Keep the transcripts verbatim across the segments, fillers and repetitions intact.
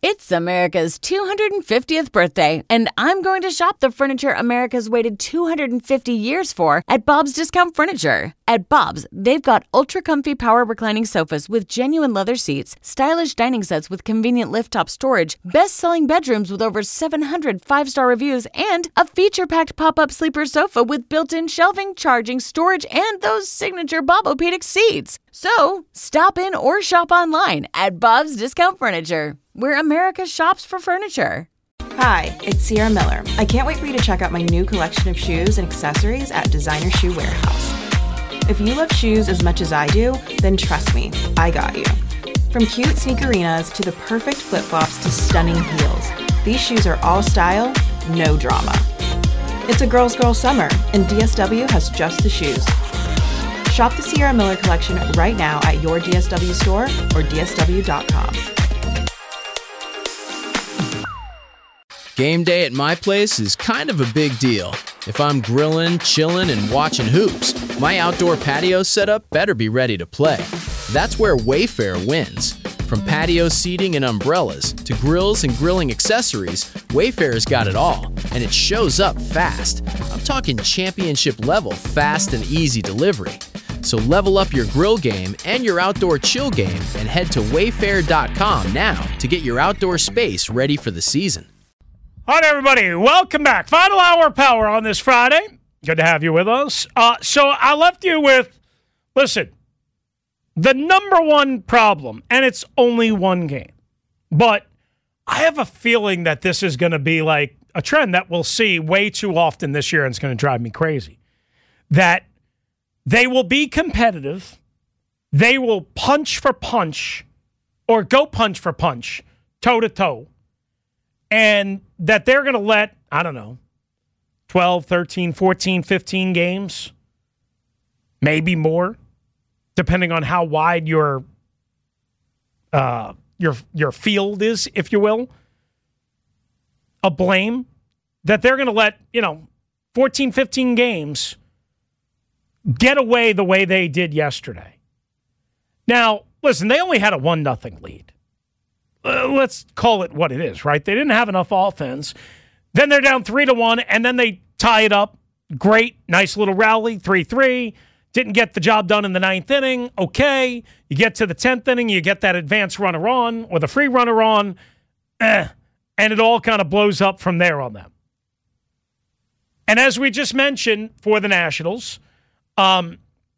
It's America's two hundred fiftieth birthday, and I'm going to shop the furniture America's waited two hundred fifty years for at Bob's Discount Furniture. At Bob's, they've got ultra-comfy power reclining sofas with genuine leather seats, stylish dining sets with convenient lift-top storage, best-selling bedrooms with over seven hundred five-star reviews, and a feature-packed pop-up sleeper sofa with built-in shelving, charging, storage, and those signature Bob-O-Pedic seats. So, stop in or shop online at Bob's Discount Furniture, where America shops for furniture. Hi, it's Sierra Miller. I can't wait for you to check out my new collection of shoes and accessories at Designer Shoe Warehouse. If you love shoes as much as I do, then trust me, I got you. From cute sneakerinas to the perfect flip-flops to stunning heels, these shoes are all style, no drama. It's a girl's girl summer, and D S W has just the shoes. Shop the Sierra Miller collection right now at your D S W store or D S W dot com. Game day at my place is kind of a big deal. If I'm grilling, chilling, and watching hoops, my outdoor patio setup better be ready to play. That's where Wayfair wins. From patio seating and umbrellas to grills and grilling accessories, Wayfair's got it all, and it shows up fast. I'm talking championship level fast and easy delivery. So level up your grill game and your outdoor chill game and head to wayfair dot com now to get your outdoor space ready for the season. All right, everybody, welcome back. Final hour power on this Friday. Good to have you with us. Uh, so I left you with, listen, the number one problem, and it's only one game, but I have a feeling that this is going to be like a trend that we'll see way too often this year, and it's going to drive me crazy, that they will be competitive, they will punch for punch, or go punch for punch, toe-to-toe, and that they're going to let, I don't know, twelve, thirteen, fourteen, fifteen games, maybe more, depending on how wide your uh, your your field is, if you will, a blame, that they're going to let, you know, fourteen, fifteen games get away the way they did yesterday. Now, listen, they only had a one nothing lead. Uh, let's call it what it is, right? They didn't have enough offense. Then they're down three to one, and then they tie it up. Great, nice little rally, three three. Didn't get the job done in the ninth inning. Okay. You get to the tenth inning, you get that advanced runner on, or the free runner on, eh, and it all kind of blows up from there on them. And as we just mentioned for the Nationals, um,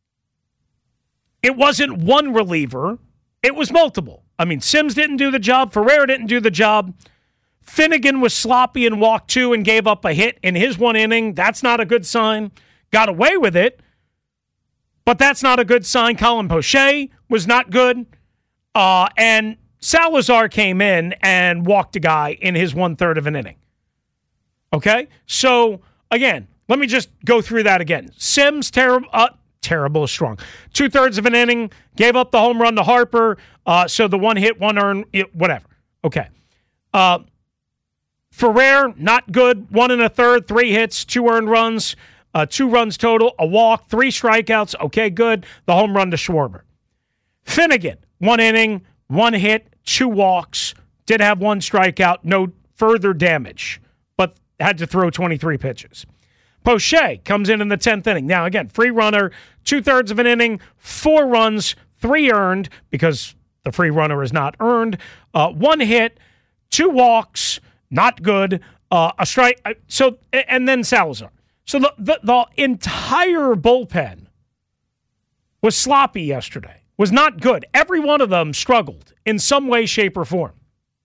it wasn't one reliever. It was multiple. I mean, Sims didn't do the job. Ferrer didn't do the job. Finnegan was sloppy and walked two and gave up a hit in his one inning. That's not a good sign. Got away with it, but that's not a good sign. Colin Poche was not good. Uh, and Salazar came in and walked a guy in his one-third of an inning. Okay? So, again, let me just go through that again. Sims, terrible. Uh, Terrible is strong. Two-thirds of an inning, gave up the home run to Harper, uh, so the one hit, one earned, whatever. Okay. Uh, Ferrer, not good. One and a third, three hits, two earned runs, uh, two runs total, a walk, three strikeouts. Okay, good. The home run to Schwarber. Finnegan, one inning, one hit, two walks, did have one strikeout, no further damage, but had to throw twenty-three pitches. Poche comes in in the tenth inning. Now, again, free runner, two-thirds of an inning, four runs, three earned, because the free runner is not earned, uh, one hit, two walks, not good, uh, a strike. Uh, so, and then Salazar. So the, the, the entire bullpen was sloppy yesterday, was not good. Every one of them struggled in some way, shape, or form.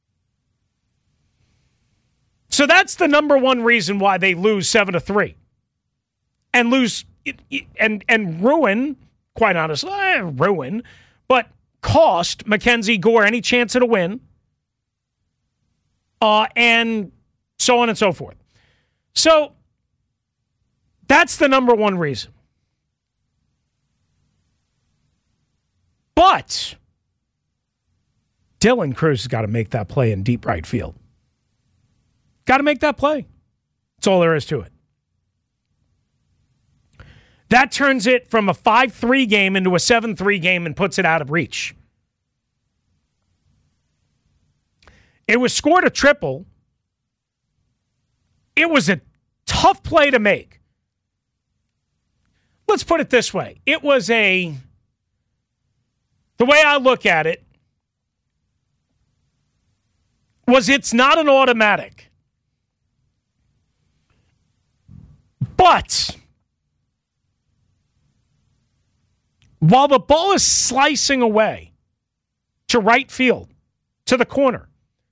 So that's the number one reason why they lose seven to three. And lose and and ruin, quite honestly, eh, ruin, but cost Mackenzie Gore any chance at a win, uh, and so on and so forth. So that's the number one reason. But Dylan Cruz has got to make that play in deep right field. Got to make that play. That's all there is to it. That turns it from a five three game into a seven three game and puts it out of reach. It was scored a triple. It was a tough play to make. Let's put it this way. It was a, the way I look at it, was it's not an automatic. But while the ball is slicing away to right field, to the corner,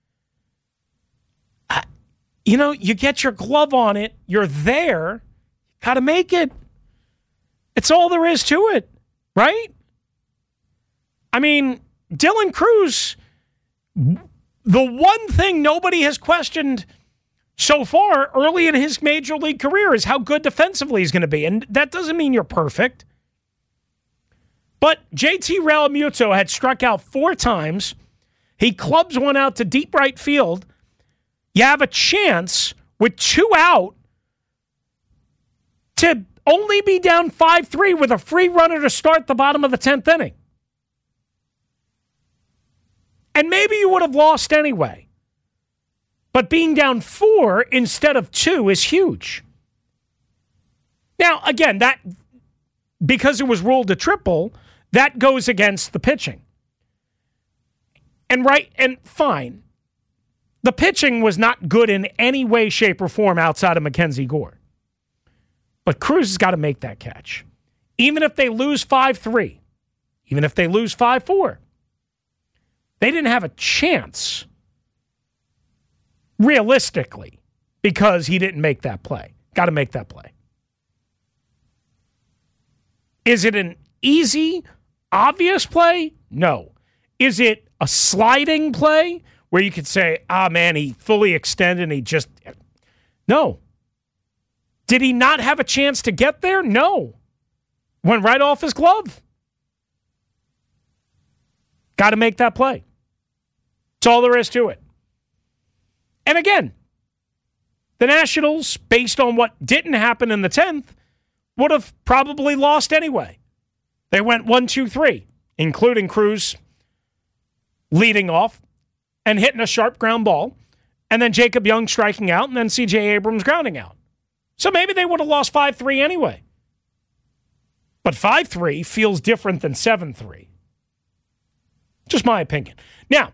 you know, you get your glove on it, you're there, got to make it. It's all there is to it, right? I mean, Dylan Crews, the one thing nobody has questioned so far early in his major league career is how good defensively he's going to be. And that doesn't mean you're perfect. But J T Realmuto had struck out four times. He clubs one out to deep right field. You have a chance with two out to only be down five three with a free runner to start the bottom of the tenth inning. And maybe you would have lost anyway. But being down four instead of two is huge. Now, again, that because it was ruled a triple, that goes against the pitching. And right, and fine. The pitching was not good in any way, shape, or form outside of Mackenzie Gore. But Crews has got to make that catch. Even if they lose five three, even if they lose five four, they didn't have a chance, realistically, because he didn't make that play. Got to make that play. Is it an easy, obvious play? No. Is it a sliding play where you could say, ah, man, he fully extended and he just... No. Did he not have a chance to get there? No. Went right off his glove. Got to make that play. That's all there is to it. And again, the Nationals, based on what didn't happen in the tenth, would have probably lost anyway. They went one, two, three, including Crews leading off and hitting a sharp ground ball, and then Jacob Young striking out, and then C J Abrams grounding out. So maybe they would have lost five three anyway. But five three feels different than seven three. Just my opinion. Now,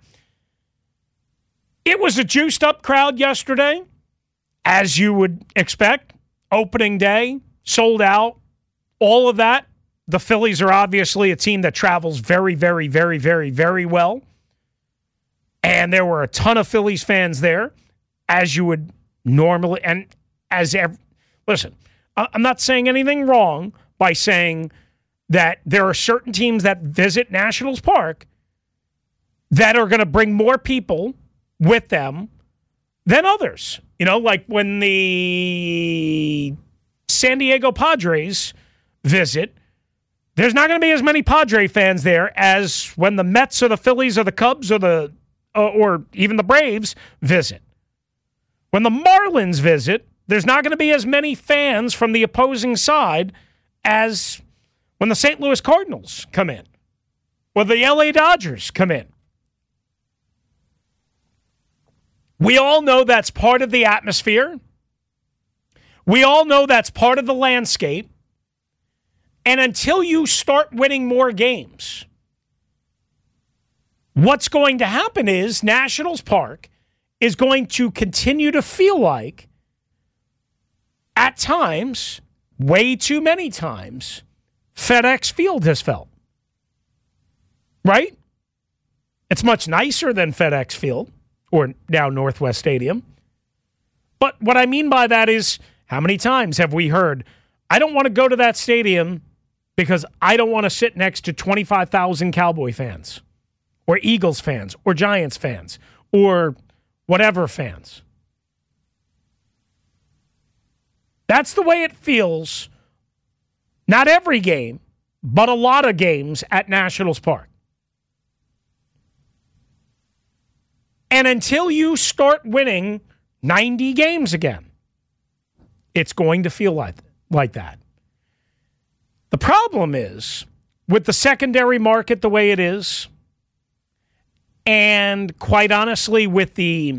it was a juiced-up crowd yesterday, as you would expect. Opening day, sold out, all of that. The Phillies are obviously a team that travels very, very, very, very, very well. And there were a ton of Phillies fans there, as you would normally, and as ever. Listen, I'm not saying anything wrong by saying that there are certain teams that visit Nationals Park that are going to bring more people with them than others. You know, like when the San Diego Padres visit, there's not going to be as many Padre fans there as when the Mets or the Phillies or the Cubs or the uh, or even the Braves visit. When the Marlins visit, there's not going to be as many fans from the opposing side as when the Saint Louis Cardinals come in or the L A Dodgers come in. We all know that's part of the atmosphere. We all know that's part of the landscape. And until you start winning more games, what's going to happen is Nationals Park is going to continue to feel like, at times, way too many times, FedEx Field has felt. Right? It's much nicer than FedEx Field, or now Northwest Stadium. But what I mean by that is, how many times have we heard, I don't want to go to that stadium because I don't want to sit next to twenty-five thousand Cowboy fans, or Eagles fans, or Giants fans, or whatever fans. That's the way it feels, not every game, but a lot of games at Nationals Park. And until you start winning ninety games again, it's going to feel like, like that. The problem is, with the secondary market the way it is, And quite honestly, with the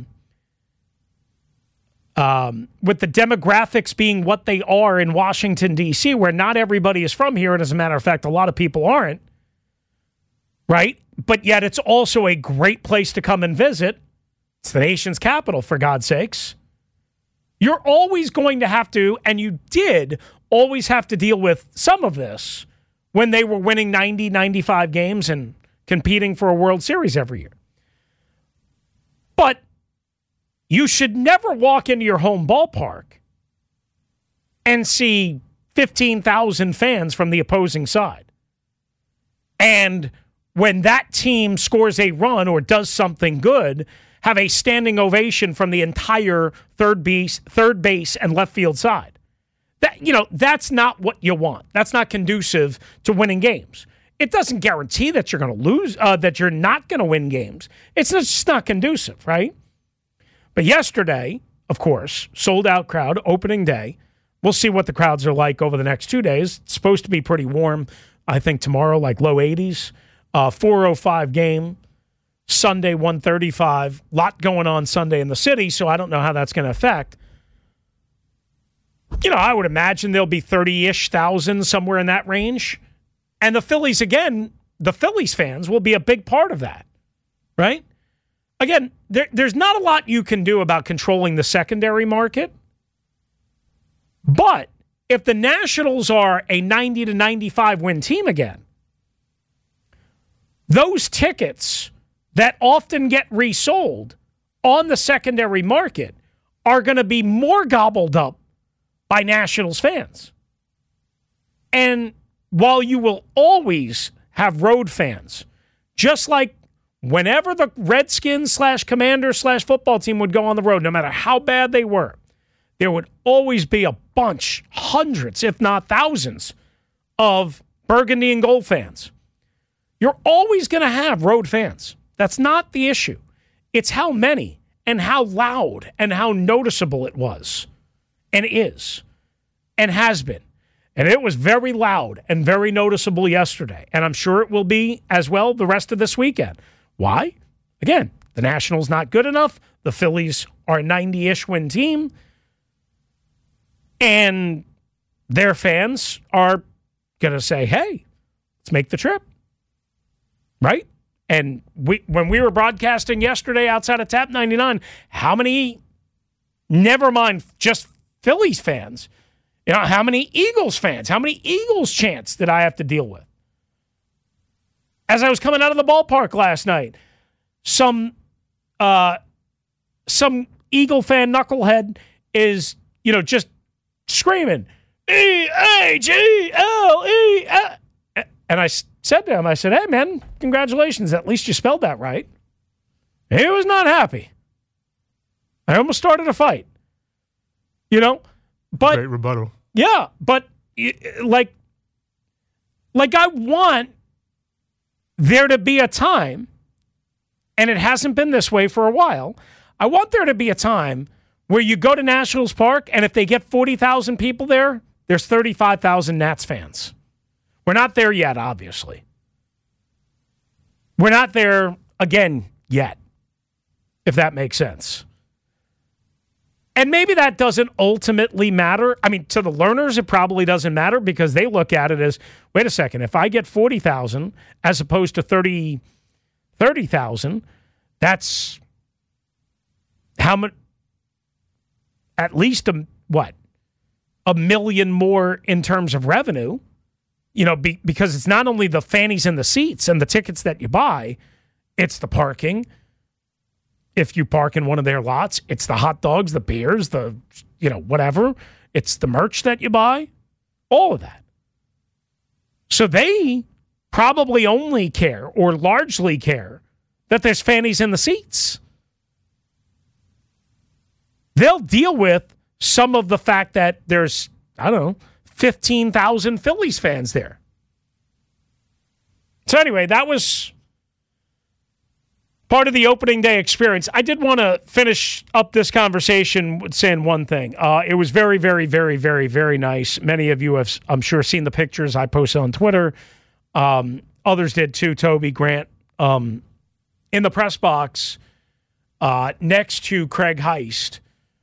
um, with the demographics being what they are in Washington, D C, where not everybody is from here, and as a matter of fact, a lot of people aren't, right? But yet it's also a great place to come and visit. It's the nation's capital, for God's sakes. You're always going to have to, and you did always have to deal with some of this when they were winning ninety, ninety-five games and competing for a World Series every year. But you should never walk into your home ballpark and see fifteen thousand fans from the opposing side. And when that team scores a run or does something good, have a standing ovation from the entire third base, third base and left field side. That, you know, that's not what you want. That's not conducive to winning games. It doesn't guarantee that you're going to lose, uh, that you're not going to win games. It's just not conducive, right? But yesterday, of course, sold-out crowd, opening day. We'll see what the crowds are like over the next two days. It's supposed to be pretty warm, I think, tomorrow, like low eighties. Uh, four oh five game, Sunday one thirty-five. Lot going on Sunday in the city, so I don't know how that's going to affect. You know, I would imagine there'll be thirty-ish thousand, somewhere in that range. And the Phillies, again, the Phillies fans will be a big part of that, right? Again, there, there's not a lot you can do about controlling the secondary market. But if the Nationals are a ninety to ninety-five win team again, those tickets that often get resold on the secondary market are going to be more gobbled up by Nationals fans. And while you will always have road fans, just like whenever the Redskins slash Commanders slash football team would go on the road, no matter how bad they were, there would always be a bunch, hundreds, if not thousands, of burgundy and gold fans. You're always going to have road fans. That's not the issue. It's how many and how loud and how noticeable it was and is and has been. And it was very loud and very noticeable yesterday. And I'm sure it will be as well the rest of this weekend. Why? Again, the Nationals not good enough. The Phillies are a ninety-ish win team. And their fans are going to say, hey, let's make the trip. Right? And we when we were broadcasting yesterday outside of Tap ninety-nine, how many, never mind just Phillies fans, you know, how many Eagles fans, how many Eagles chants did I have to deal with? As I was coming out of the ballpark last night, some uh, some Eagle fan knucklehead is, you know, just screaming, E A G L E. And I said to him, I said, hey, man, congratulations. At least you spelled that right. He was not happy. I almost started a fight. You know? But, great rebuttal. Yeah, but like, like I want there to be a time, and it hasn't been this way for a while, I want there to be a time where you go to Nationals Park, and if they get forty thousand people there, there's thirty-five thousand Nats fans. We're not there yet, obviously. We're not there, again, yet, if that makes sense. And maybe that doesn't ultimately matter. I mean, to the learners, it probably doesn't matter because they look at it as, wait a second, if I get forty thousand as opposed to thirty thousand, that's how much, at least, a, what, a million more in terms of revenue. You know, be, because it's not only the fannies and the seats and the tickets that you buy, it's the parking. If you park in one of their lots, it's the hot dogs, the beers, the, you know, whatever. It's the merch that you buy. All of that. So they probably only care or largely care that there's fannies in the seats. They'll deal with some of the fact that there's, I don't know, fifteen thousand Phillies fans there. So anyway, that was part of the opening day experience. I did want to finish up this conversation with saying one thing. Uh, it was very, very, very, very, very nice. Many of you have, I'm sure, seen the pictures I posted on Twitter. Um, others did too. Toby, Grant, um, in the press box uh, next to Craig Heist,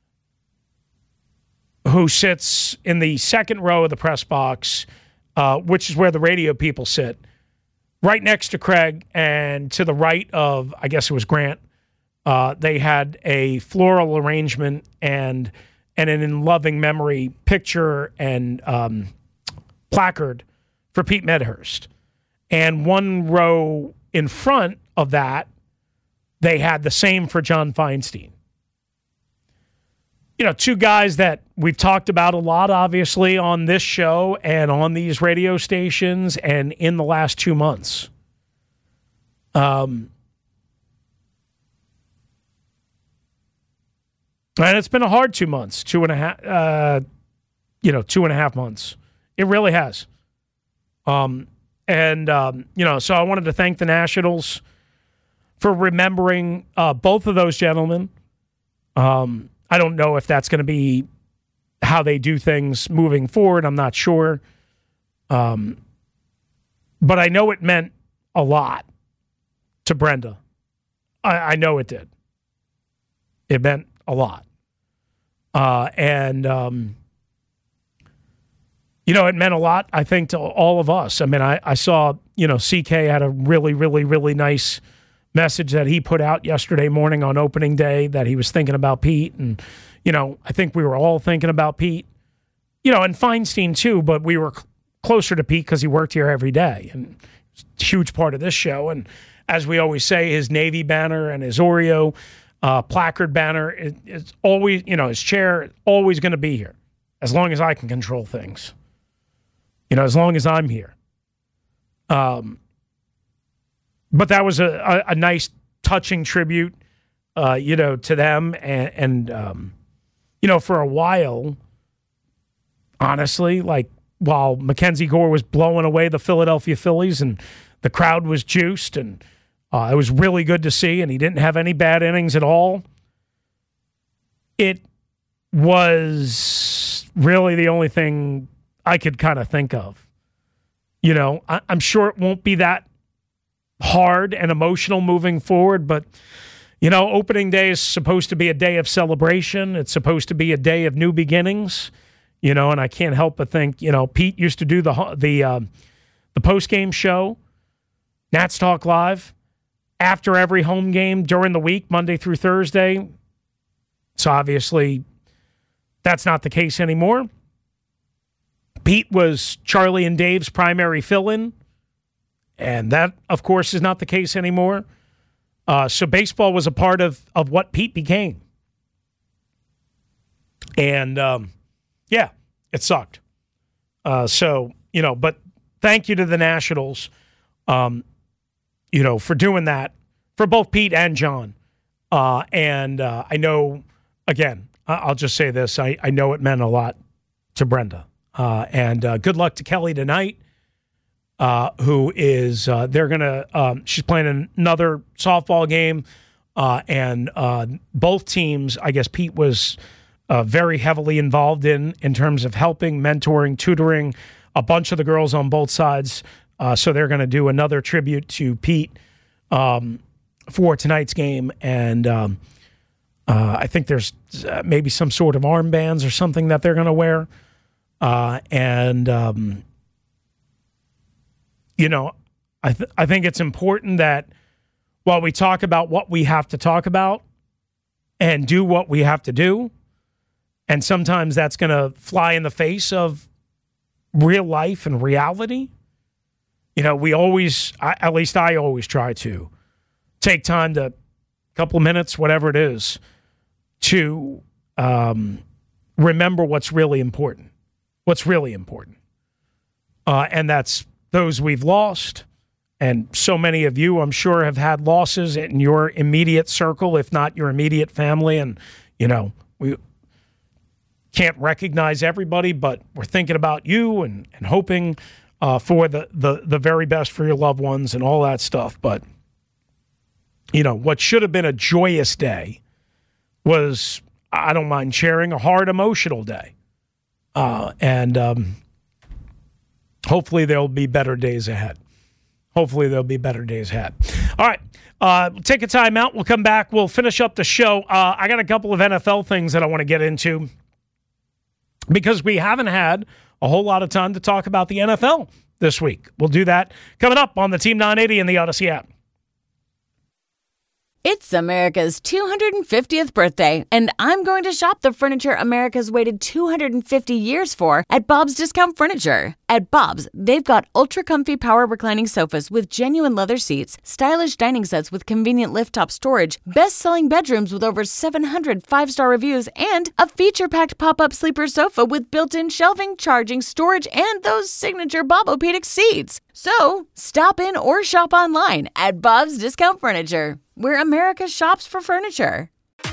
who sits in the second row of the press box, uh, which is where the radio people sit, right next to Craig and to the right of, I guess it was Grant. Uh, they had a floral arrangement and and an in loving memory picture and um, placard for Pete Medhurst. And one row in front of that, they had the same for John Feinstein. You know, two guys that we've talked about a lot, obviously, on this show and on these radio stations and in the last two months. Um, and it's been a hard two months, two and a half, uh, you know, two and a half months. It really has. Um, and, um, you know, so I wanted to thank the Nationals for remembering uh, both of those gentlemen. Um, I don't know if that's going to be how they do things moving forward. I'm not sure. Um, but I know it meant a lot to Brenda. I, I know it did. It meant a lot. Uh, and, um, you know, it meant a lot, I think, to all of us. I mean, I, I saw, you know, C K had a really, really, really nice message that he put out yesterday morning on opening day that he was thinking about Pete. And, you know, I think we were all thinking about Pete, you know, and Feinstein too, but we were cl- closer to Pete because he worked here every day. And it's a huge part of this show. And as we always say, his Navy banner and his Oreo uh, placard banner is, is always, you know, his chair always going to be here as long as I can control things, you know, as long as I'm here. Um, But that was a, a, a nice, touching tribute, uh, you know, to them. And, and um, you know, for a while, honestly, like while Mackenzie Gore was blowing away the Philadelphia Phillies and the crowd was juiced and uh, it was really good to see and he didn't have any bad innings at all, it was really the only thing I could kind of think of. You know, I, I'm sure it won't be that hard and emotional moving forward, but you know, opening day is supposed to be a day of celebration. It's supposed to be a day of new beginnings, you know, and I can't help but think, you know, Pete used to do the the uh, the post-game show, Nats Talk Live, after every home game during the week, Monday through Thursday. So obviously that's not the case anymore. Pete was Charlie and Dave's primary fill-in. And that, of course, is not the case anymore. Uh, so baseball was a part of, of what Pete became. And, um, yeah, it sucked. Uh, so, you know, but thank you to the Nationals, um, you know, for doing that for both Pete and John. Uh, and uh, I know, again, I'll just say this. I, I know it meant a lot to Brenda. Uh, and uh, good luck to Kelly tonight. Uh, who is, uh, they're going to, um, she's playing another softball game, uh, and uh, both teams, I guess Pete was uh, very heavily involved in, in terms of helping, mentoring, tutoring a bunch of the girls on both sides. Uh, so they're going to do another tribute to Pete um, for tonight's game. And um, uh, I think there's uh, maybe some sort of armbands or something that they're going to wear. Uh, and, um, You know, I th- I think it's important that while we talk about what we have to talk about and do what we have to do, and sometimes that's going to fly in the face of real life and reality, you know, we always, I, at least I always try to take time to, a couple of minutes, whatever it is, to um, remember what's really important, what's really important. Uh, and that's those we've lost, and so many of you, I'm sure, have had losses in your immediate circle, if not your immediate family. And, you know, we can't recognize everybody, but we're thinking about you and, and hoping uh, for the, the, the very best for your loved ones and all that stuff. But, you know, what should have been a joyous day was, I don't mind sharing, a hard, emotional day. Uh, and, um, hopefully there'll be better days ahead. hopefully there'll be better days ahead. All right. Uh, take a time out. We'll come back. We'll finish up the show. Uh, I got a couple of N F L things that I want to get into because we haven't had a whole lot of time to talk about the N F L this week. We'll do that coming up on the Team nine eighty and the Odyssey app. It's America's two hundred fiftieth birthday, and I'm going to shop the furniture America's waited two hundred fifty years for at Bob's Discount Furniture. At Bob's, they've got ultra-comfy power reclining sofas with genuine leather seats, stylish dining sets with convenient lift-top storage, best-selling bedrooms with over seven hundred five-star reviews, and a feature-packed pop-up sleeper sofa with built-in shelving, charging, storage, and those signature Bobopedic seats. So, stop in or shop online at Bob's Discount Furniture, where America shops for furniture.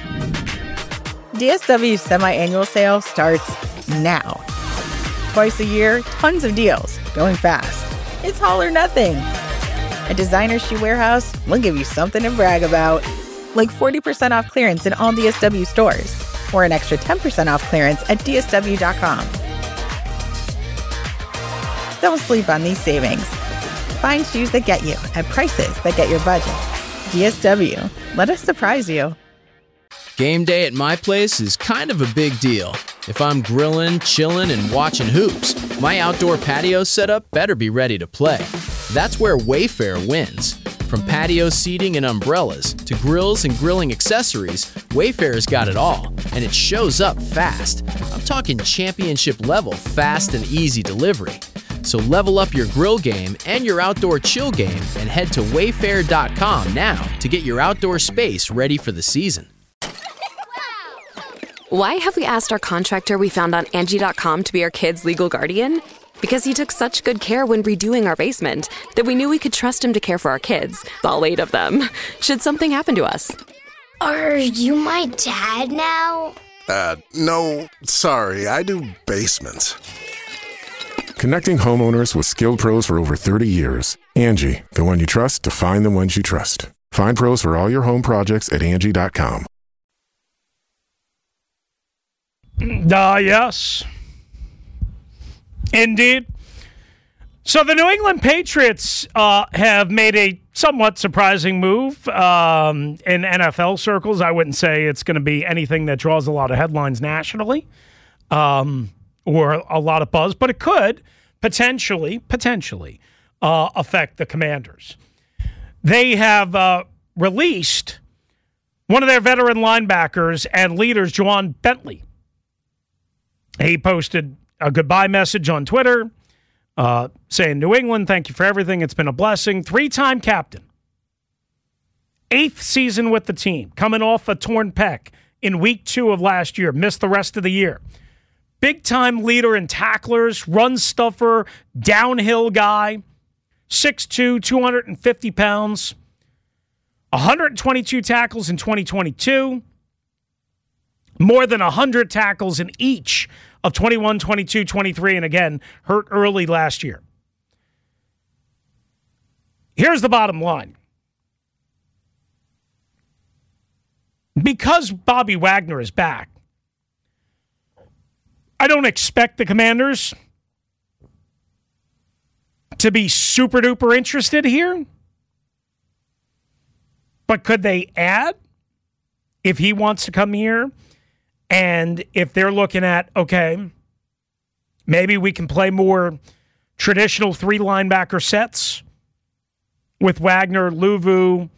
D S W's semi-annual sale starts now. Twice a year, tons of deals, going fast. It's all or nothing. At Designer Shoe Warehouse, we'll give you something to brag about, like forty percent off clearance in all D S W stores, or an extra ten percent off clearance at D S W dot com. Don't sleep on these savings. Find shoes that get you at prices that get your budget. D S W. Let us surprise you. Game day at my place is kind of a big deal. If I'm grilling, chilling, and watching hoops, my outdoor patio setup better be ready to play. That's where Wayfair wins. From patio seating and umbrellas to grills and grilling accessories, Wayfair's got it all, and it shows up fast. I'm talking championship level fast and easy delivery. So level up your grill game and your outdoor chill game and head to wayfair dot com now to get your outdoor space ready for the season. Why have we asked our contractor we found on Angie dot com to be our kids' legal guardian? Because he took such good care when redoing our basement that we knew we could trust him to care for our kids, all eight of them, should something happen to us. Are you my dad now? Uh, no, sorry, I do basements. Connecting homeowners with skilled pros for over thirty years. Angie, the one you trust to find the ones you trust. Find pros for all your home projects at Angie dot com. Ah, uh, yes. Indeed. So the New England Patriots uh, have made a somewhat surprising move um, in N F L circles. I wouldn't say it's going to be anything that draws a lot of headlines nationally. Um or a lot of buzz, but it could potentially, potentially uh, affect the Commanders. They have uh, released one of their veteran linebackers and leaders, Juwan Bentley. He posted a goodbye message on Twitter uh, saying, New England, thank you for everything. It's been a blessing. Three-time captain. Eighth season with the team, coming off a torn pec in week two of last year, missed the rest of the year. Big-time leader in tacklers, run stuffer, downhill guy, six two, two hundred fifty pounds, one hundred twenty-two tackles in twenty twenty-two, more than one hundred tackles in each of twenty-one, twenty-two, twenty-three, and again, hurt early last year. Here's the bottom line. Because Bobby Wagner is back, I don't expect the Commanders to be super duper interested here. But could they add if he wants to come here? And if they're looking at, okay, maybe we can play more traditional three linebacker sets with Wagner, Luvu,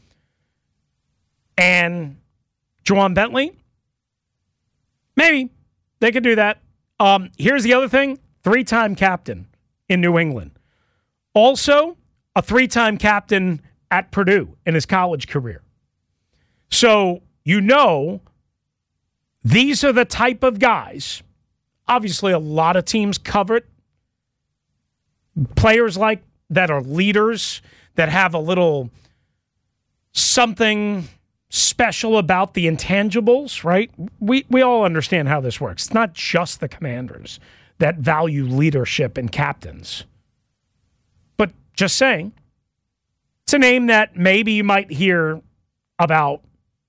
and Juwan Bentley? Maybe they could do that. Um, here's the other thing. Three-time captain in New England. Also, a three-time captain at Purdue in his college career. So, you know, these are the type of guys. Obviously, a lot of teams cover it. Players like that are leaders, that have a little something special about the intangibles, right? We we all understand how this works. It's not just the Commanders that value leadership and captains. But just saying, it's a name that maybe you might hear about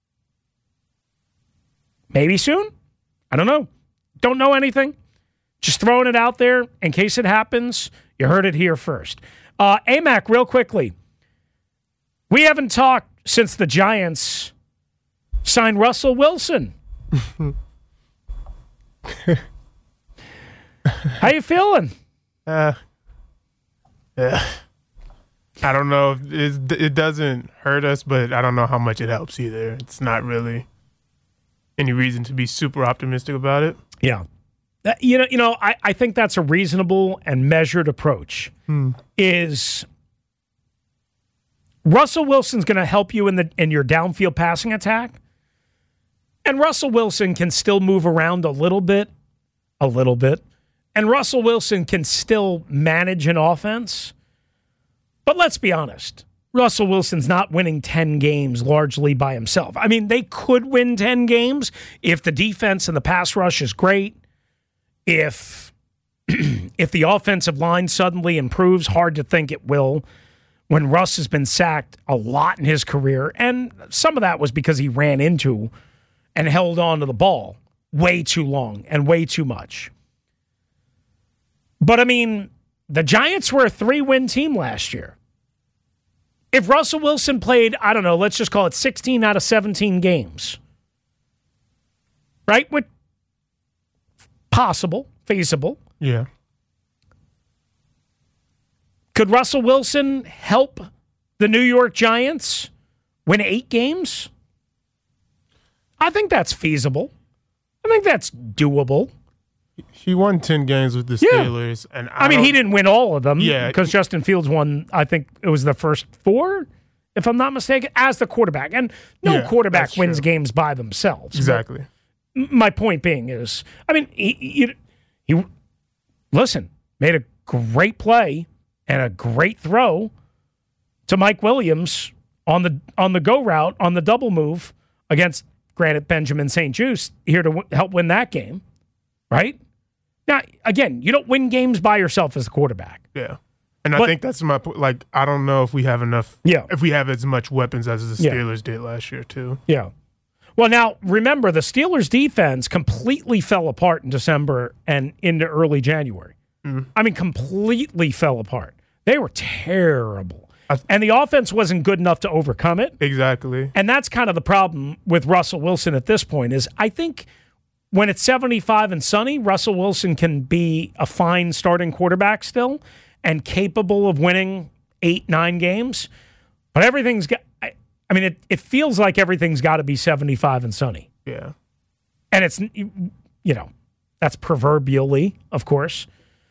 maybe soon. I don't know. Don't know anything. Just throwing it out there in case it happens. You heard it here first. Uh, A M A C, real quickly. We haven't talked since the Giants signed Russell Wilson. How you feeling? Uh, yeah. I don't know. If it's, it doesn't hurt us, but I don't know how much it helps either. It's not really any reason to be super optimistic about it. Yeah. That, you know, you know, I, I think that's a reasonable and measured approach. Hmm. Is Russell Wilson's going to help you in the in your downfield passing attack? And Russell Wilson can still move around a little bit, a little bit. And Russell Wilson can still manage an offense. But let's be honest. Russell Wilson's not winning ten games largely by himself. I mean, they could win ten games if the defense and the pass rush is great. If if the offensive line suddenly improves, hard to think it will. When Russ has been sacked a lot in his career, and some of that was because he ran into and held on to the ball way too long and way too much. But, I mean, the Giants were a three-win team last year. If Russell Wilson played, I don't know, let's just call it sixteen out of seventeen games, right? With possible, feasible. Yeah. Could Russell Wilson help the New York Giants win eight games? I think that's feasible. I think that's doable. He won ten games with the Steelers. Yeah. and I, I mean, he didn't win all of them yeah, because Justin Fields won, I think it was the first four, if I'm not mistaken, as the quarterback. And no yeah, quarterback wins true. games by themselves. Exactly. But my point being is, I mean, he, he, he listen, made a great play and a great throw to Mike Williams on the on the go route, on the double move against, granted, Benjamin Saint-Juste here to w- help win that game, right? Now, again, you don't win games by yourself as a quarterback. Yeah. And But- I think that's my point. Like, I don't know if we have enough, Yeah. if we have as much weapons as the Yeah. Steelers did last year, too. Yeah. Well, now, remember, the Steelers' defense completely fell apart in December and into early January. Mm. I mean, completely fell apart. They were terrible. And the offense wasn't good enough to overcome it. Exactly. And that's kind of the problem with Russell Wilson at this point is I think when it's seventy-five and sunny, Russell Wilson can be a fine starting quarterback still and capable of winning eight, nine games. But everything's got, I, I mean, it, it feels like everything's got to be seventy-five and sunny. Yeah. And it's, you know, that's proverbially, of course.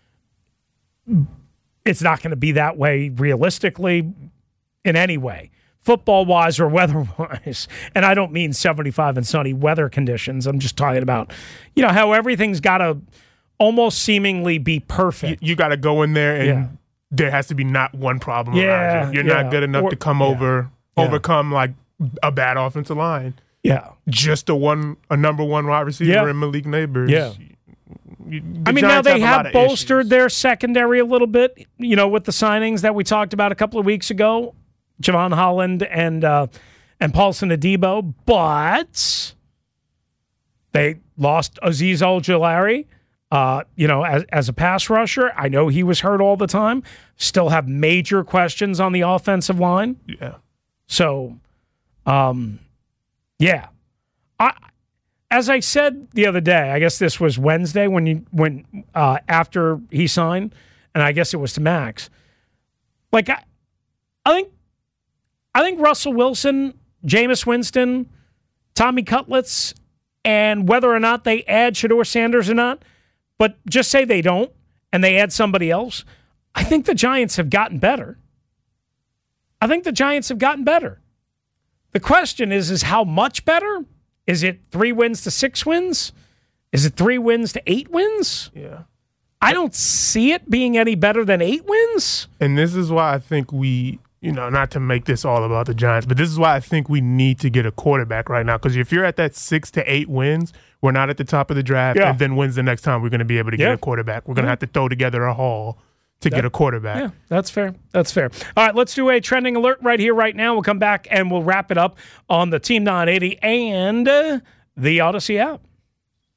It's not going to be that way realistically in any way, football-wise or weather-wise. And I don't mean seventy-five and sunny weather conditions. I'm just talking about, you know, how everything's got to almost seemingly be perfect. You, you got to go in there and Yeah. there has to be not one problem Yeah, around you. You're yeah. not good enough Or- to come yeah. over, Yeah. overcome like a bad offensive line. Yeah. Just a one, a number one wide receiver Yeah. in Malik Neighbors. Yeah. You, the I mean, now Giants they a have, lot of bolstered issues. their secondary a little bit, you know, with the signings that we talked about a couple of weeks ago, Javon Holland and uh, and Paulson Adebo, but they lost Azeez Ojulari, uh, you know, as, as a pass rusher. I know he was hurt all the time. Still have major questions on the offensive line. Yeah. So, um, yeah. I, as I said the other day, I guess this was Wednesday when you when uh, after he signed, and I guess it was to Max. Like I, I think, I think Russell Wilson, Jameis Winston, Tommy Cutlets, and whether or not they add Shedeur Sanders or not, but just say they don't and they add somebody else. I think the Giants have gotten better. I think the Giants have gotten better. The question is, is how much better? Is it three wins to six wins? Is it three wins to eight wins? Yeah. I don't see it being any better than eight wins. And this is why I think we, you know, not to make this all about the Giants, but this is why I think we need to get a quarterback right now. Because if you're at that six to eight wins, we're not at the top of the draft. Yeah. And then when's the next time we're going to be able to Yeah. get a quarterback? We're going to Yeah. have to throw together a haul to That- get a quarterback. Yeah, that's fair. That's fair. All right, let's do a trending alert right here, right now. We'll come back and we'll wrap it up on the Team nine eighty and uh, the Odyssey app.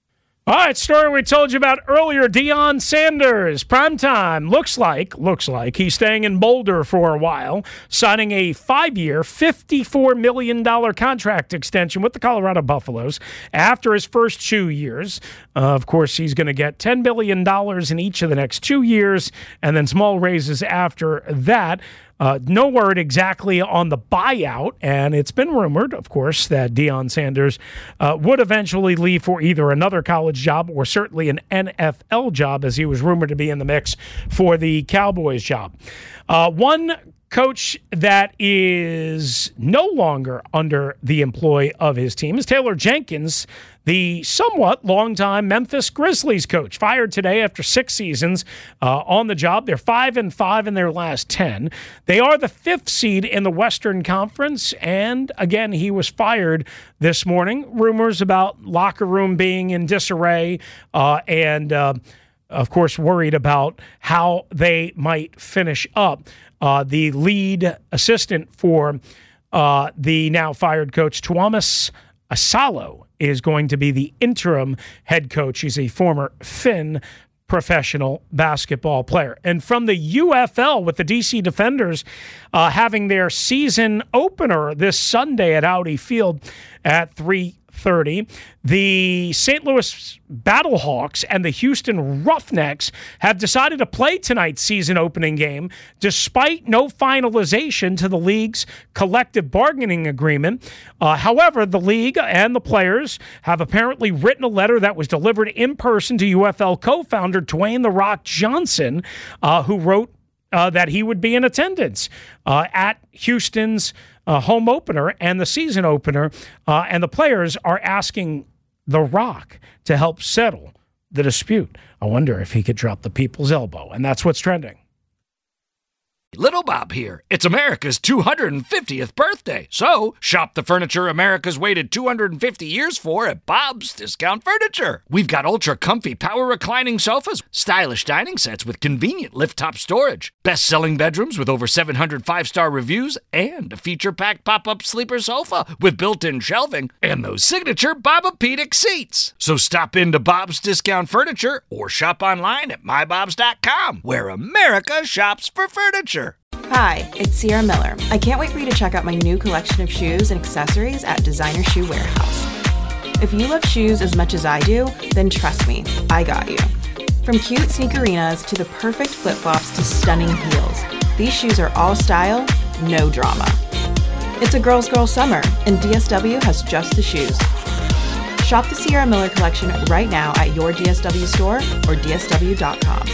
All right, story we told you about earlier, Deion Sanders, primetime, looks like, looks like he's staying in Boulder for a while, signing a five-year, fifty-four million dollars contract extension with the Colorado Buffaloes after his first two years. Uh, of course, he's going to get ten billion dollars in each of the next two years and then small raises after that. Uh, no word exactly on the buyout, and it's been rumored, of course, that Deion Sanders uh, would eventually leave for either another college job or certainly an N F L job, as he was rumored to be in the mix for the Cowboys job. Uh, one coach that is no longer under the employ of his team is Taylor Jenkins, the somewhat longtime Memphis Grizzlies coach, fired today after six seasons uh, on the job. They're five and five in their last ten. They are the fifth seed in the Western Conference, and again, he was fired this morning. Rumors about locker room being in disarray, uh, and uh, of course, worried about how they might finish up. Uh, the lead assistant for uh, the now fired coach, Tuomas Asalo, is going to be the interim head coach. He's a former Finn professional basketball player. And from the U F L, with the D C Defenders uh, having their season opener this Sunday at Audi Field at three thirty, the Saint Louis Battlehawks and the Houston Roughnecks have decided to play tonight's season opening game despite no finalization to the league's collective bargaining agreement. Uh, however, the league and the players have apparently written a letter that was delivered in person to U F L co-founder Dwayne "The Rock" Johnson, uh, who wrote uh, that he would be in attendance uh, at Houston's Uh, home opener and the season opener, uh, and the players are asking The Rock to help settle the dispute. I wonder if he could drop the people's elbow, and that's what's trending. Little Bob here. It's America's two hundred fiftieth birthday, so shop the furniture America's waited two hundred fifty years for at Bob's Discount Furniture. We've got ultra-comfy power reclining sofas, stylish dining sets with convenient lift-top storage, best-selling bedrooms with over seven hundred five-star reviews, and a feature-packed pop-up sleeper sofa with built-in shelving, and those signature Bobapedic seats. So stop into Bob's Discount Furniture or shop online at my bobs dot com, where America shops for furniture. Hi, it's Sierra Miller. I can't wait for you to check out my new collection of shoes and accessories at Designer Shoe Warehouse. If you love shoes as much as I do, then trust me, I got you. From cute sneakerinas to the perfect flip-flops to stunning heels, these shoes are all style, no drama. It's a girl's girl summer, and D S W has just the shoes. Shop the Sierra Miller collection right now at your D S W store or D S W dot com.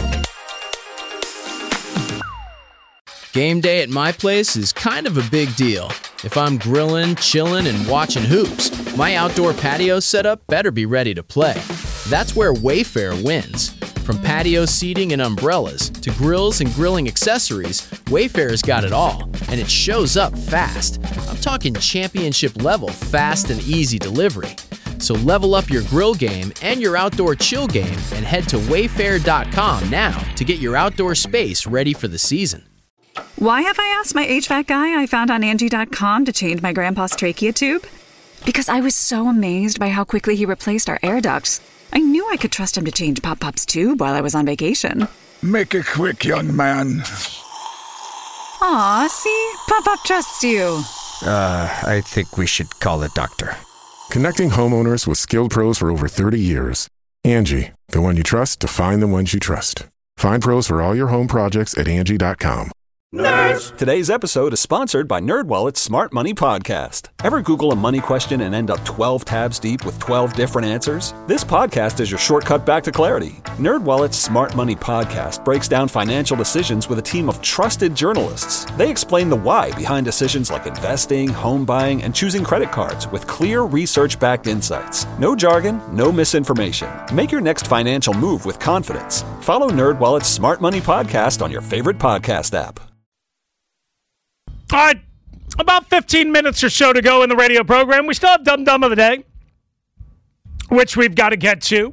Game day at my place is kind of a big deal. If I'm grilling, chilling, and watching hoops, my outdoor patio setup better be ready to play. That's where Wayfair wins. From patio seating and umbrellas to grills and grilling accessories, Wayfair's got it all, and it shows up fast. I'm talking championship level fast and easy delivery. So level up your grill game and your outdoor chill game and head to wayfair dot com now to get your outdoor space ready for the season. Why have I asked my H V A C guy I found on Angie dot com to change my grandpa's trachea tube? Because I was so amazed by how quickly he replaced our air ducts. I knew I could trust him to change Pop Pop's tube while I was on vacation. Make it quick, young man. Aw, see? Pop Pop trusts you. Uh, I think we should call a doctor. Connecting homeowners with skilled pros for over thirty years. Angie, the one you trust to find the ones you trust. Find pros for all your home projects at Angie dot com. Nerds! Today's episode is sponsored by NerdWallet's Smart Money Podcast. Ever Google a money question and end up twelve tabs deep with twelve different answers? This podcast is your shortcut back to clarity. NerdWallet's Smart Money Podcast breaks down financial decisions with a team of trusted journalists. They explain the why behind decisions like investing, home buying, and choosing credit cards with clear research-backed insights. No jargon, no misinformation. Make your next financial move with confidence. Follow NerdWallet's Smart Money Podcast on your favorite podcast app. All right, about fifteen minutes or so to go in the radio program. We still have Dum Dum of the Day, which we've got to get to.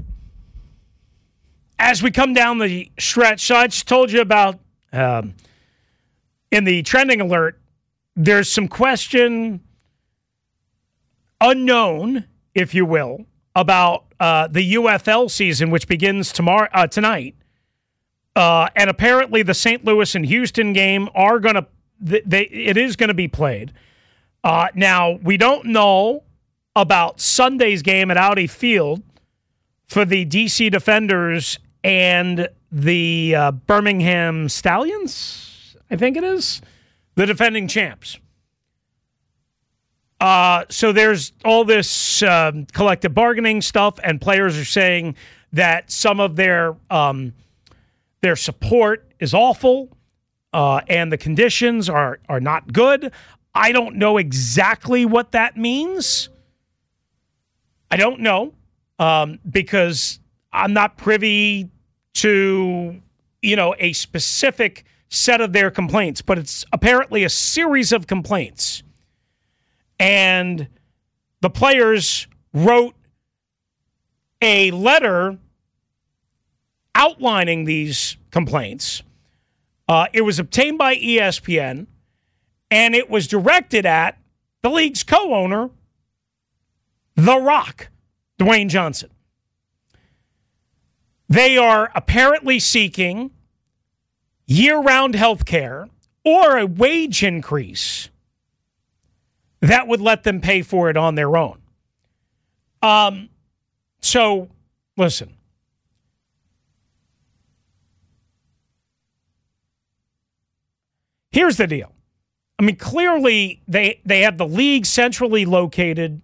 As we come down the stretch, so I just told you about, um, in the trending alert, there's some question unknown, if you will, about uh, the U F L season, which begins tomorrow uh, tonight. Uh, and apparently the Saint Louis and Houston game are going to, they, it is going to be played. Uh, now, we don't know about Sunday's game at Audi Field for the D C Defenders and the uh, Birmingham Stallions, I think it is, the defending champs. Uh, so there's all this uh, collective bargaining stuff, and players are saying that some of their um, their support is awful, uh, and the conditions are are not good. I don't know exactly what that means. I don't know um, because I'm not privy to, you know, a specific set of their complaints, but it's apparently a series of complaints. And the players wrote a letter outlining these complaints. Uh, it was obtained by E S P N, and it was directed at the league's co-owner, The Rock, Dwayne Johnson. They are apparently seeking year-round health care or a wage increase that would let them pay for it on their own. Um, so, listen. Here's the deal. I mean, clearly they, they have the league centrally located.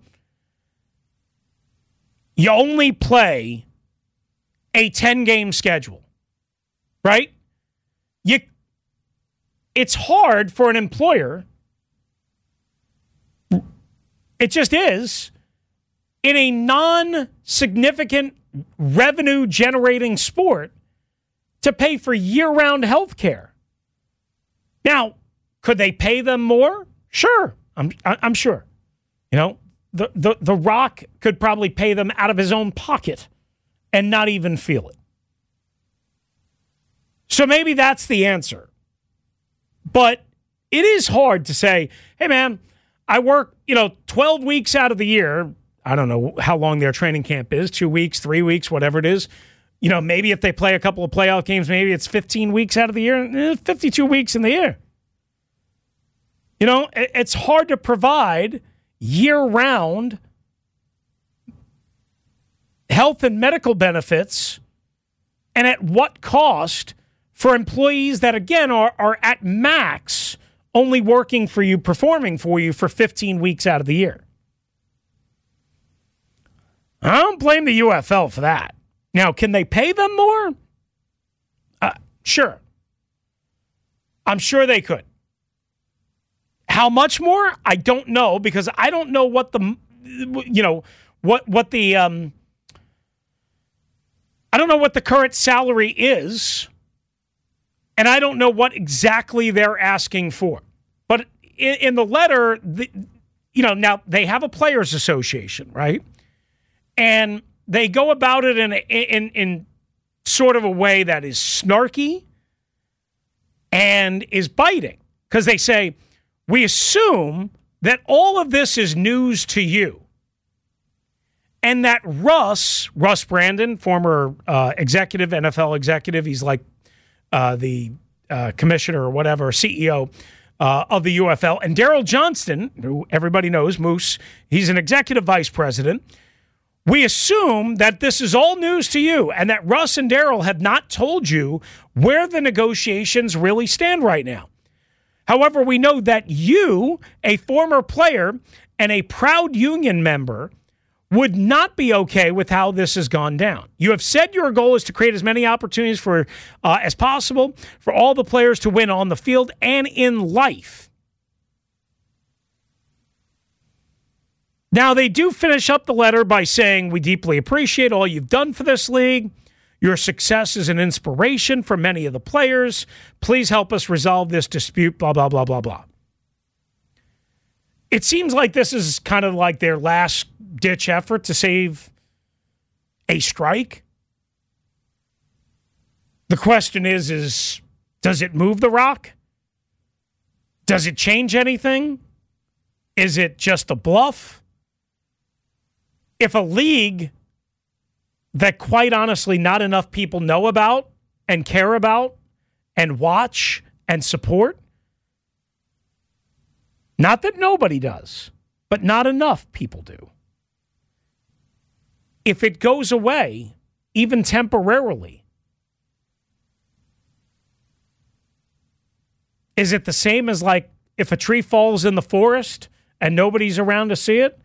You only play a ten-game schedule, right? You, it's hard for an employer. It just is. In a non-significant revenue-generating sport to pay for year-round health care. Now, could they pay them more? Sure. I'm I'm sure. You know, the, the, the Rock could probably pay them out of his own pocket and not even feel it. So maybe that's the answer. But it is hard to say, hey, man, I work, you know, twelve weeks out of the year. I don't know how long their training camp is, two weeks, three weeks, whatever it is. You know, maybe if they play a couple of playoff games, maybe it's fifteen weeks out of the year, fifty-two weeks in the year. You know, it's hard to provide year-round health and medical benefits, and at what cost for employees that, again, are, are at max only working for you, performing for you for fifteen weeks out of the year. I don't blame the U F L for that. Now, can they pay them more? Uh, sure. I'm sure they could. How much more? I don't know, because I don't know what the, you know, what what the, um, I don't know what the current salary is, and I don't know what exactly they're asking for. But in, in the letter, the, you know, now they have a players' association, right? And they go about it in, a, in in sort of a way that is snarky and is biting, because they say, we assume that all of this is news to you, and that Russ, Russ Brandon, former uh, executive, N F L executive, he's like uh, the uh, commissioner or whatever, C E O uh, of the U F L, and Daryl Johnston, who everybody knows, Moose, he's an executive vice president. We assume that this is all news to you, and that Russ and Daryl have not told you where the negotiations really stand right now. However, we know that you, a former player and a proud union member, would not be okay with how this has gone down. You have said your goal is to create as many opportunities for uh, as possible for all the players to win on the field and in life. Now, they do finish up the letter by saying, we deeply appreciate all you've done for this league. Your success is an inspiration for many of the players. Please help us resolve this dispute, blah, blah, blah, blah, blah. It seems like this is kind of like their last-ditch effort to save a strike. The question is, is does it move the Rock? Does it change anything? Is it just a bluff? If a league that quite honestly not enough people know about and care about and watch and support? Not that nobody does, but not enough people do. If it goes away, even temporarily, is it the same as like if a tree falls in the forest and nobody's around to see it?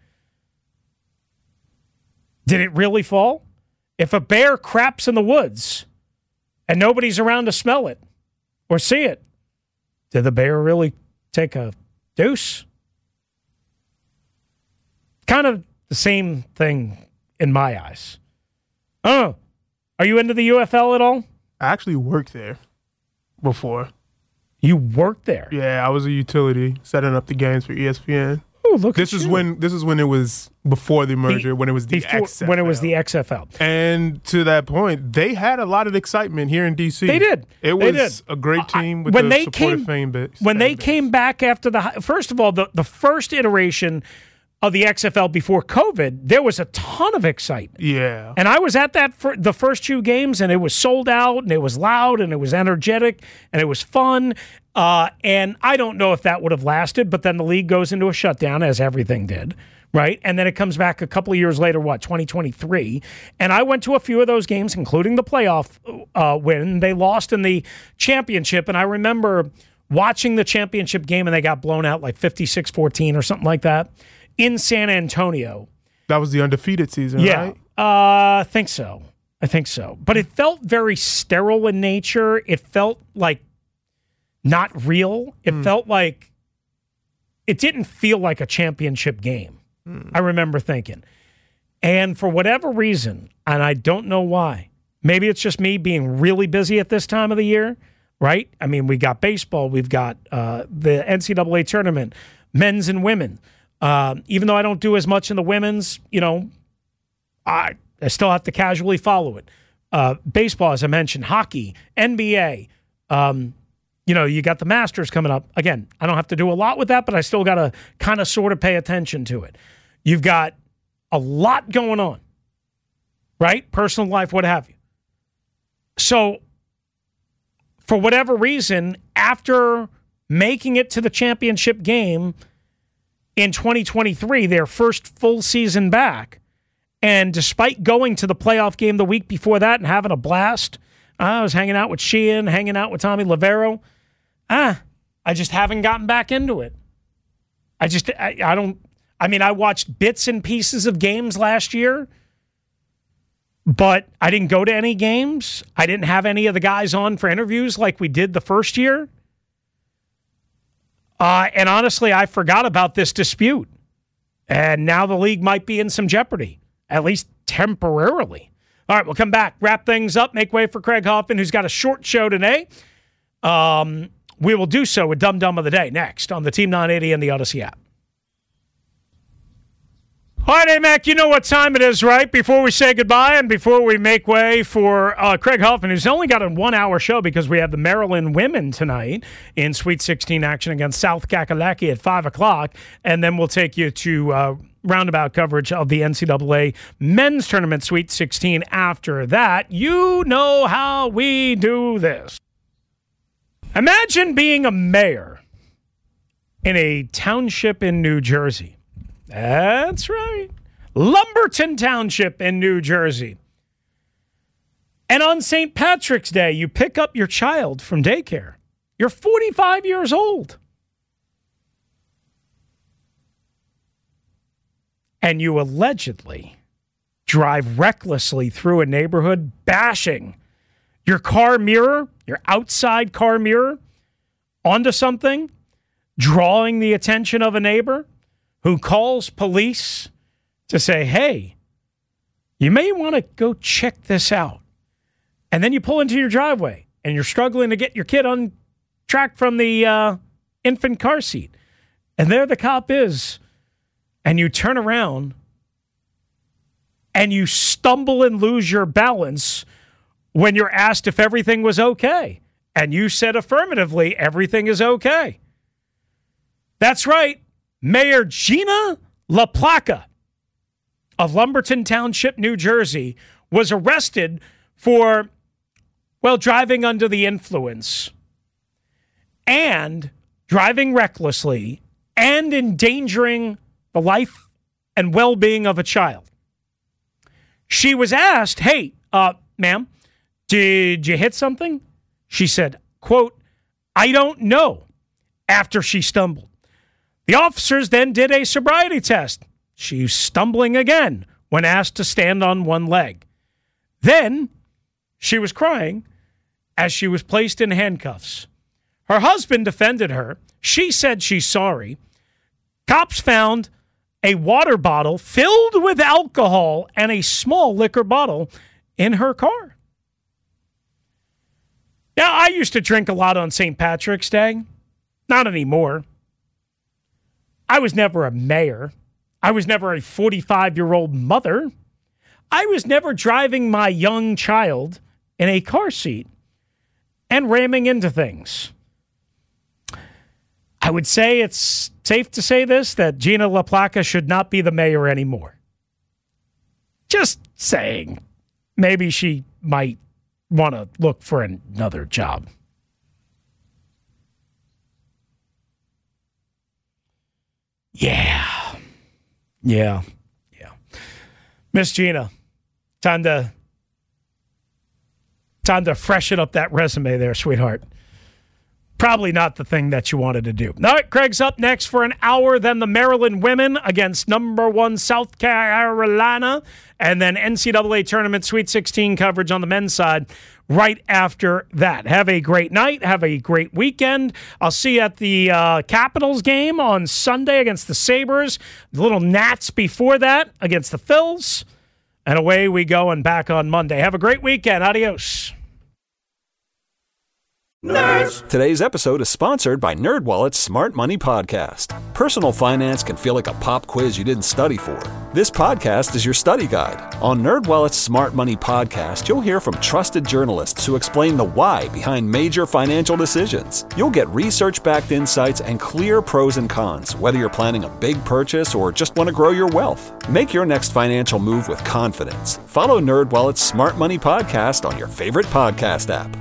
Did it really fall? If a bear craps in the woods and nobody's around to smell it or see it, did the bear really take a deuce? Kind of the same thing in my eyes. Oh, are you into the U F L at all? I actually worked there before. You worked there? Yeah, I was a utility setting up the games for E S P N. Oh, look this at is you. when this is when it was before the merger, The- when it was the before- X F L. when it was the X F L. And to that point, they had a lot of excitement here in D C. They did. It They was did. a great team with when the they supportive came, fan base. When they came back after the first of all, the, the first iteration of the X F L before COVID, there was a ton of excitement. Yeah. And I was at that for the first two games, and it was sold out, and it was loud, and it was energetic, and it was fun. Uh, and I don't know if that would have lasted, but then the league goes into a shutdown, as everything did, right? And then it comes back a couple of years later, what, twenty twenty-three? And I went to a few of those games, including the playoff uh, win. They lost in the championship, and I remember watching the championship game, and they got blown out like fifty-six fourteen or something like that in San Antonio. That was the undefeated season, Yeah, right? uh, I think so. I think so. But it felt very sterile in nature. It felt like not real. It Mm. felt like it didn't feel like a championship game. Mm. I remember thinking. And for whatever reason, and I don't know why, maybe it's just me being really busy at this time of the year, right? I mean, we got baseball, we've got uh, the N C double A tournament, men's and women. Um, even though I don't do as much in the women's, you know, I, I still have to casually follow it. Uh, baseball, as I mentioned, hockey, N B A. Um, you know, you got the Masters coming up. Again, I don't have to do a lot with that, but I still got to kind of sort of pay attention to it. You've got a lot going on, right? Personal life, what have you. So, for whatever reason, after making it to the championship game in twenty twenty-three, their first full season back, and despite going to the playoff game the week before that and having a blast, I was hanging out with Sheehan, hanging out with Tommy Lavero. Ah, I just haven't gotten back into it. I just, I, I don't, I mean, I watched bits and pieces of games last year, but I didn't go to any games. I didn't have any of the guys on for interviews like we did the first year. Uh, and honestly, I forgot about this dispute. And now the league might be in some jeopardy, at least temporarily. All right, we'll come back, wrap things up, make way for Craig Hoffman, who's got a short show today. Um, we will do so with Dum Dum of the Day next on the Team nine eighty and the Odyssey app. All right, hey, Mac, you know what time it is, right? Before we say goodbye and before we make way for uh, Craig Hoffman, who's only got a one-hour show because we have the Maryland women tonight in Sweet sixteen action against South Kakalaki at five o'clock, and then we'll take you to uh, roundabout coverage of the N C double A men's tournament Sweet sixteen after that. You know how we do this. Imagine being a mayor in a township in New Jersey. That's right. Lumberton Township in New Jersey. And on Saint Patrick's Day, you pick up your child from daycare. You're forty-five years old. And you allegedly drive recklessly through a neighborhood, bashing your car mirror, your outside car mirror, onto something, drawing the attention of a neighbor who calls police to say, hey, you may want to go check this out. And then you pull into your driveway and you're struggling to get your kid untracked from the uh, infant car seat. And there the cop is. And you turn around and you stumble and lose your balance when you're asked if everything was okay. And you said affirmatively, everything is okay. That's right. Mayor Gina LaPlaca of Lumberton Township, New Jersey, was arrested for, well, driving under the influence and driving recklessly and endangering the life and well-being of a child. She was asked, hey, uh, ma'am, did you hit something? She said, quote, I don't know, after she stumbled. The officers then did a sobriety test. She's stumbling again when asked to stand on one leg. Then she was crying as she was placed in handcuffs. Her husband defended her. She said she's sorry. Cops found a water bottle filled with alcohol and a small liquor bottle in her car. Now, I used to drink a lot on Saint Patrick's Day. Not anymore. I was never a mayor. I was never a forty-five-year-old mother. I was never driving my young child in a car seat and ramming into things. I would say it's safe to say this, that Gina LaPlaca should not be the mayor anymore. Just saying. Maybe she might want to look for another job. Yeah. Yeah. Yeah. Miss Gina, time to, time to freshen up that resume there, sweetheart. Probably not the thing that you wanted to do. All right, Craig's up next for an hour. Then the Maryland women against number one South Carolina. And then N C double A Tournament Sweet sixteen coverage on the men's side right after that. Have a great night. Have a great weekend. I'll see you at the uh, Capitals game on Sunday against the Sabres. The little Nats before that against the Phils. And away we go and back on Monday. Have a great weekend. Adios. Nerds! Today's episode is sponsored by NerdWallet's Smart Money Podcast. Personal finance can feel like a pop quiz you didn't study for. This podcast is your study guide. On NerdWallet's Smart Money Podcast, you'll hear from trusted journalists who explain the why behind major financial decisions. You'll get research-backed insights and clear pros and cons, whether you're planning a big purchase or just want to grow your wealth. Make your next financial move with confidence. Follow NerdWallet's Smart Money Podcast on your favorite podcast app.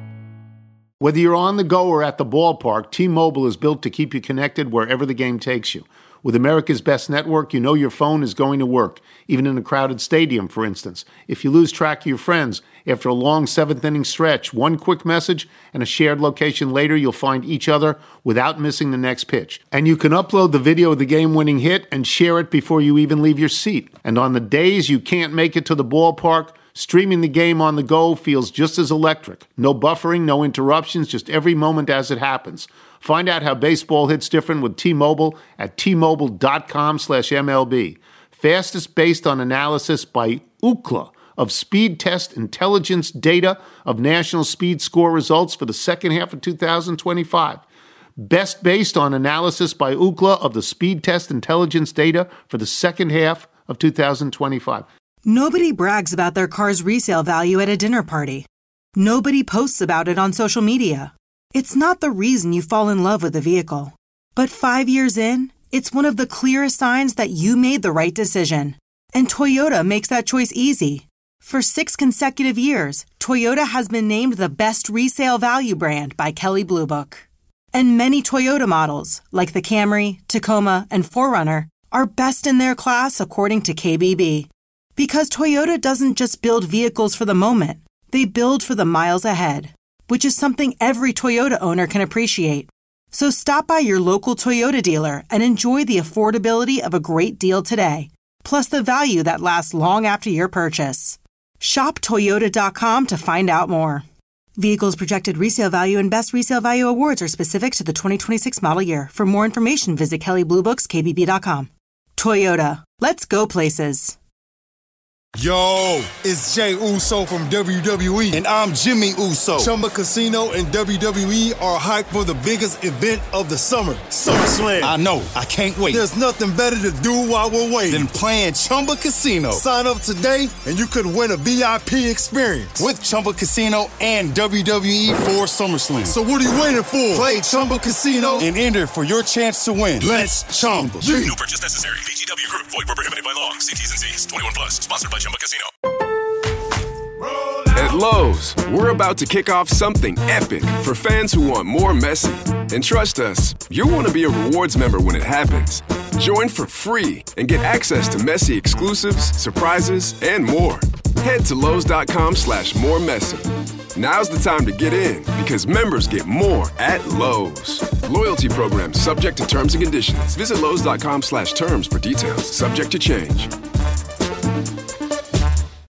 Whether you're on the go or at the ballpark, T-Mobile is built to keep you connected wherever the game takes you. With America's best network, you know your phone is going to work, even in a crowded stadium, for instance. If you lose track of your friends after a long seventh-inning stretch, one quick message and a shared location later, you'll find each other without missing the next pitch. And you can upload the video of the game-winning hit and share it before you even leave your seat. And on the days you can't make it to the ballpark, streaming the game on the go feels just as electric. No buffering, no interruptions, just every moment as it happens. Find out how baseball hits different with T-Mobile at T-Mobile.com slash MLB. Fastest based on analysis by Ookla of Speed Test Intelligence data of national speed score results for the second half of two thousand twenty-five. Best based on analysis by Ookla of the Speed Test Intelligence data for the second half of two thousand twenty-five. Nobody brags about their car's resale value at a dinner party. Nobody posts about it on social media. It's not the reason you fall in love with a vehicle. But five years in, it's one of the clearest signs that you made the right decision. And Toyota makes that choice easy. For six consecutive years, Toyota has been named the best resale value brand by Kelley Blue Book. And many Toyota models, like the Camry, Tacoma, and four runner, are best in their class according to K B B. Because Toyota doesn't just build vehicles for the moment, they build for the miles ahead, which is something every Toyota owner can appreciate. So stop by your local Toyota dealer and enjoy the affordability of a great deal today, plus the value that lasts long after your purchase. Shop Toyota dot com to find out more. Vehicles projected resale value and best resale value awards are specific to the twenty twenty-six model year. For more information, visit Kelley Blue Books K B B dot com. Toyota. Let's go places. Yo, it's Jay Uso from W W E, and I'm Jimmy Uso. Chumba Casino and W W E are hyped for the biggest event of the summer, SummerSlam. I know, I can't wait. There's nothing better to do while we're waiting than playing Chumba Casino. Sign up today, and you could win a V I P experience with Chumba Casino and W W E for SummerSlam. So what are you waiting for? Play Chumba Casino and enter for your chance to win. Let's Chumba. Yeah. No purchase necessary. V G W Group. Void where prohibited by law. See T's and C's. twenty-one plus. Sponsored by Chumba Casino. At Lowe's, we're about to kick off something epic for fans who want more Messi. And trust us, you'll want to be a rewards member when it happens. Join for free and get access to Messi exclusives, surprises, and more. Head to Lowe's.com slash more Messi. Now's the time to get in because members get more at Lowe's. Loyalty program subject to terms and conditions. Visit Lowe's.com slash terms for details. Subject to change.